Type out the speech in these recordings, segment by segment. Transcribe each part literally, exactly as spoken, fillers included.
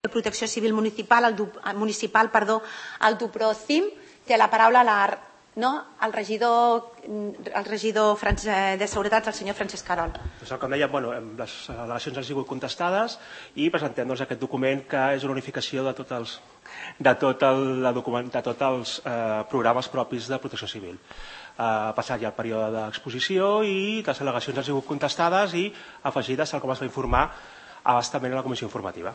Protecció Civil Municipal, el, municipal, perdó, el Duprocim. Té la paraula la, no, el regidor, el regidor de Seguretat, el senyor Francesc Carol. Doncs, com dèiem, bueno, les al·legacions han sigut contestades i presentem doncs, aquest document que és una unificació de tots els, de tot el, de document, de tots els eh, programes propis de protecció civil. Ha passat ja el període d'exposició i les al·legacions han sigut contestades i afegides tal com es va informar abastament a la comissió informativa.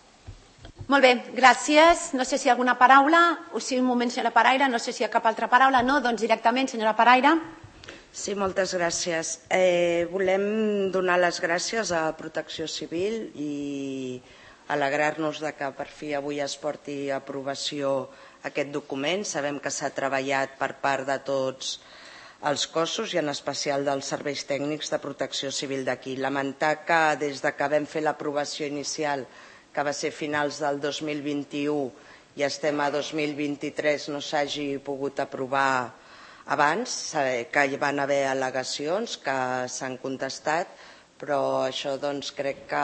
Molt bé, gràcies. No sé si hi ha alguna paraula. O sí, un moment, senyora Paraire. No sé si hi ha cap altra paraula. No, doncs directament, senyora Paraire. Sí, moltes gràcies. Eh, volem donar les gràcies a Protecció Civil i alegrar-nos de que per fi avui es porti a aprovació aquest document. Sabem que s'ha treballat per part de tots els cossos i en especial dels serveis tècnics de Protecció Civil d'aquí. Lamentar que des de que vam fer l'aprovació inicial, que va ser finals del dos mil vint-i-u i estem a dos mil vint-i-tres, no s'hagi pogut aprovar abans, que hi van haver al·legacions que s'han contestat, però això doncs, crec que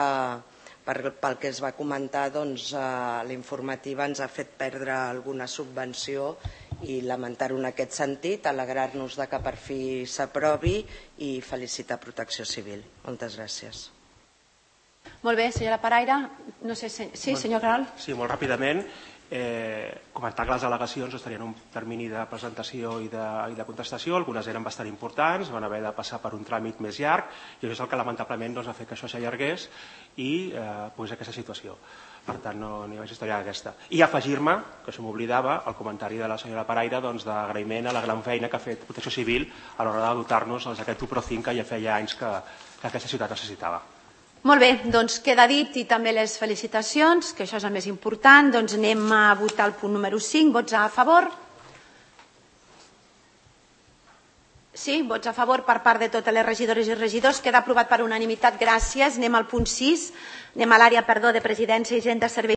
pel que es va comentar, doncs, l'informativa ens ha fet perdre alguna subvenció i lamentar-ho en aquest sentit, alegrar-nos que per fi s'aprovi i felicitar Protecció Civil. Moltes gràcies. Molt bé, senyora Paraire. No sé, sí, senyor Carol? Sí, molt ràpidament. Eh, comentar que les al·legacions estarien en un termini de presentació i de, i de contestació, algunes eren bastant importants, van haver de passar per un tràmit més llarg i això és el que lamentablement doncs, ha fet que això s'allargués i eh, pues, aquesta situació. Per tant, no hi ha més història d'aquesta. I afegir-me, que això m'oblidava, el comentari de la senyora Paraire doncs, d'agraïment a la gran feina que ha fet Protecció Civil a l'hora de dotar-nos d'aquest Duprocim que ja feia anys que, que aquesta ciutat necessitava. Molt bé, doncs queda dit i també les felicitacions, que això és el més important. Doncs anem a votar el punt número cinc. Vots a favor? Sí, vots a favor per part de totes les regidores i regidors. Queda aprovat per unanimitat. Gràcies. Anem al punt sis. Anem a l'àrea, perdó, de Presidència i Gent de Serveis